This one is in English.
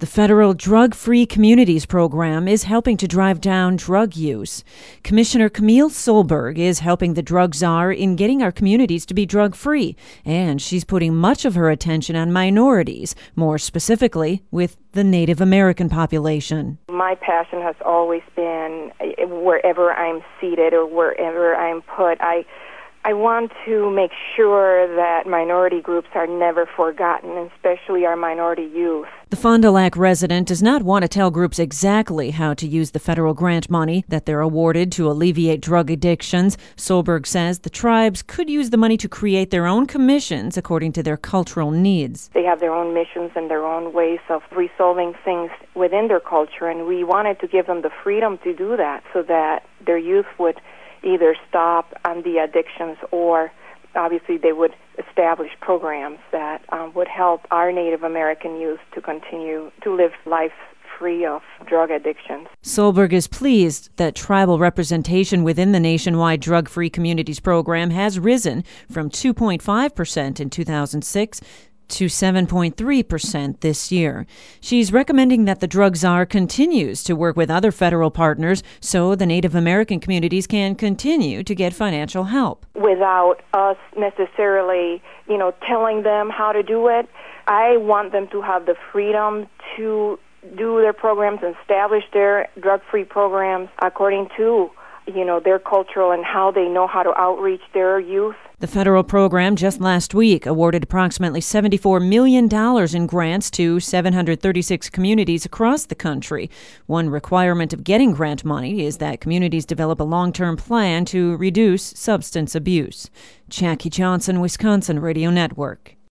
The federal Drug-Free Communities program is helping to drive down drug use. Commissioner Camille Solberg is helping the drug czar in getting our communities to be drug-free, and she's putting much of her attention on minorities, more specifically with the Native American population. My passion has always been wherever I'm seated or wherever I'm put, I want to make sure that minority groups are never forgotten, especially our minority youth. The Fond du Lac resident does not want to tell groups exactly how to use the federal grant money that they're awarded to alleviate drug addictions. Solberg says the tribes could use the money to create their own commissions according to their cultural needs. They have their own missions and their own ways of resolving things within their culture, and we wanted to give them the freedom to do that so that their youth would either stop on the addictions or obviously they would establish programs that would help our Native American youth to continue to live life free of drug addictions. Solberg is pleased that tribal representation within the nationwide Drug-Free Communities program has risen from 2.5% in 2006 to 7.3% this year. She's recommending that the drug czar continues to work with other federal partners so the Native American communities can continue to get financial help. Without us necessarily, telling them how to do it, I want them to have the freedom to do their programs and establish their drug-free programs according to their cultural and how they know how to outreach their youth. The federal program just last week awarded approximately $74 million in grants to 736 communities across the country. One requirement of getting grant money is that communities develop a long-term plan to reduce substance abuse. Jackie Johnson, Wisconsin Radio Network.